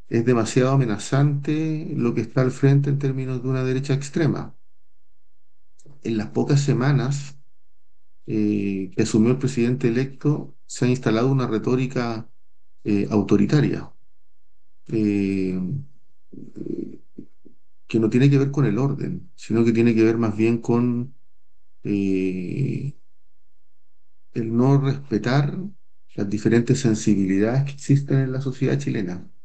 es demasiado amenazante lo que está al frente en términos de una derecha extrema. En las pocas semanas que asumió el presidente electo, se ha instalado una retórica autoritaria, eh, que no tiene que ver con el orden, sino que tiene que ver más bien con eh, el no respetar las diferentes sensibilidades que existen en la sociedad chilena.